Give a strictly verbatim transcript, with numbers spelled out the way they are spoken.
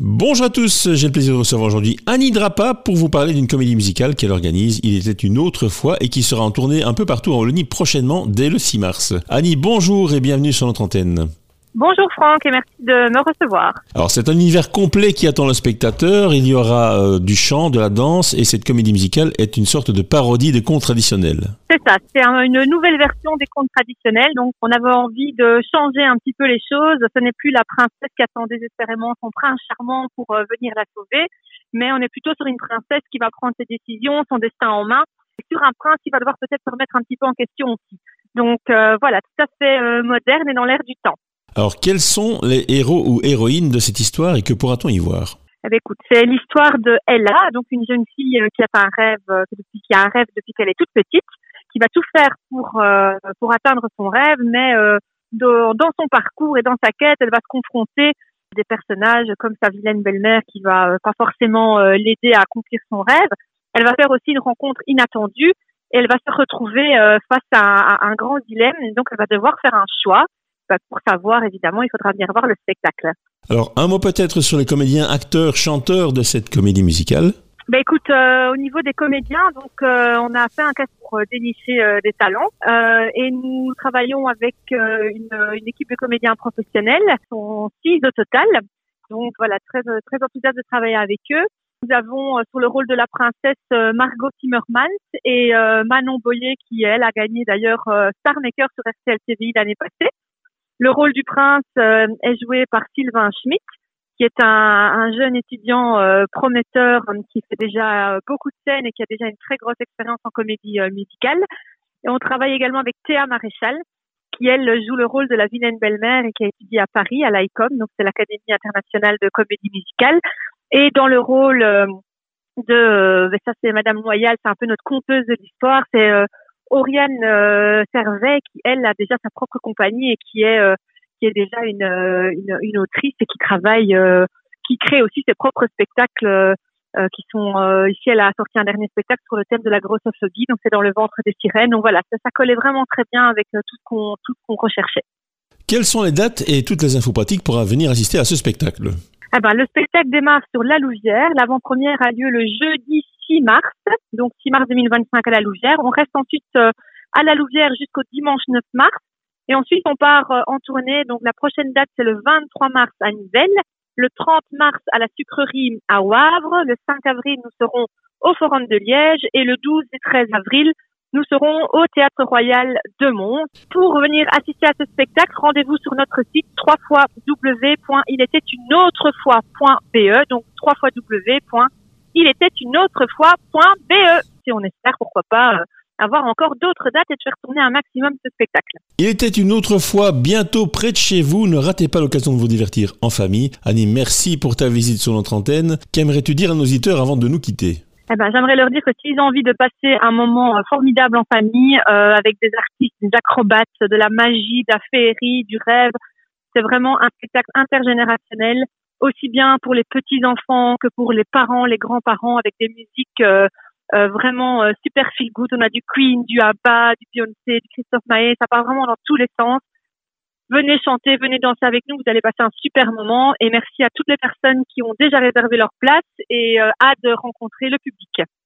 Bonjour à tous, j'ai le plaisir de recevoir aujourd'hui Annie Drapa pour vous parler d'une comédie musicale qu'elle organise Il était une autre fois et qui sera en tournée un peu partout en Wallonie prochainement dès le six mars. Annie, bonjour et bienvenue sur notre antenne. Bonjour Franck et merci de me recevoir. Alors c'est un univers complet qui attend le spectateur, il y aura euh, du chant, de la danse et cette comédie musicale est une sorte de parodie des contes traditionnels. C'est ça, c'est un, une nouvelle version des contes traditionnels, donc on avait envie de changer un petit peu les choses. Ce n'est plus la princesse qui attend désespérément son prince charmant pour euh, venir la sauver, mais on est plutôt sur une princesse qui va prendre ses décisions, son destin en main, et sur un prince qui va devoir peut-être se remettre un petit peu en question aussi. Donc euh, voilà, tout à fait euh, moderne et dans l'air du temps. Alors, quels sont les héros ou héroïnes de cette histoire et que pourra-t-on y voir ? Eh bien, écoute, c'est l'histoire de Ella, donc une jeune fille qui a un rêve, depuis, qui a un rêve depuis qu'elle est toute petite, qui va tout faire pour euh, pour atteindre son rêve, mais euh, de, dans son parcours et dans sa quête, elle va se confronter à des personnages comme sa vilaine belle-mère qui va euh, pas forcément euh, l'aider à accomplir son rêve. Elle va faire aussi une rencontre inattendue et elle va se retrouver euh, face à, à un grand dilemme, donc elle va devoir faire un choix. Pour savoir, évidemment, il faudra venir voir le spectacle. Alors, un mot peut-être sur les comédiens, acteurs, chanteurs de cette comédie musicale. Ben écoute, euh, au niveau des comédiens, donc euh, on a fait un casting pour euh, dénicher euh, des talents euh, et nous travaillons avec euh, une, une équipe de comédiens professionnels. Ils sont six au total, donc voilà, très très enthousiaste de travailler avec eux. Nous avons euh, sur le rôle de la princesse euh, Margot Timmermans et euh, Manon Boyer qui elle a gagné d'ailleurs euh, Star Maker sur R T L T V I l'année passée. Le rôle du prince euh, est joué par Sylvain Schmitt, qui est un, un jeune étudiant euh, prometteur euh, qui fait déjà euh, beaucoup de scènes et qui a déjà une très grosse expérience en comédie euh, musicale. Et on travaille également avec Théa Maréchal, qui elle joue le rôle de la vilaine belle-mère et qui a étudié à Paris, à l'I C O M, donc c'est l'Académie internationale de comédie musicale. Et dans le rôle euh, de, euh, ça c'est Madame Loyal, c'est un peu notre conteuse de l'histoire, c'est euh, Oriane euh, Servet, qui elle a déjà sa propre compagnie et qui est euh, qui est déjà une, une une autrice et qui travaille, euh, qui crée aussi ses propres spectacles euh, qui sont euh, ici. Elle a sorti un dernier spectacle sur le thème de la grossophobie, donc c'est dans le ventre des sirènes. Donc voilà, ça, ça collait vraiment très bien avec euh, tout ce qu'on tout ce qu'on recherchait. Quelles sont les dates et toutes les infos pratiques pour venir assister à ce spectacle ? Ah ben, le spectacle démarre sur La Louvière. L'avant-première a lieu le jeudi six mars, donc six mars deux mille vingt-cinq à La Louvière. On reste ensuite euh, à La Louvière jusqu'au dimanche neuf mars. Et ensuite, on part euh, en tournée. Donc, la prochaine date, c'est le vingt-trois mars à Nivelles, le trente mars à la Sucrerie à Wavre, le cinq avril, nous serons au Forum de Liège et le douze et treize avril, nous serons au Théâtre Royal de Mons. Pour venir assister à ce spectacle, rendez-vous sur notre site w w w point il était une autre fois point b e, donc w w w point il était une autre fois point b e. Si on espère, pourquoi pas, euh, avoir encore d'autres dates et de faire tourner un maximum ce spectacle. Il était une autre fois bientôt près de chez vous. Ne ratez pas l'occasion de vous divertir en famille. Annie, merci pour ta visite sur notre antenne. Qu'aimerais-tu dire à nos auditeurs avant de nous quitter ? Eh ben, j'aimerais leur dire que s'ils ont envie de passer un moment formidable en famille, euh, avec des artistes, des acrobates, de la magie, de la féerie, du rêve, c'est vraiment un spectacle intergénérationnel, aussi bien pour les petits-enfants que pour les parents, les grands-parents, avec des musiques euh, euh, vraiment euh, super feel good. On a du Queen, du ABBA, du Beyoncé, du Christophe Maé, ça part vraiment dans tous les sens. Venez chanter, venez danser avec nous, vous allez passer un super moment et merci à toutes les personnes qui ont déjà réservé leur place et euh, hâte de rencontrer le public.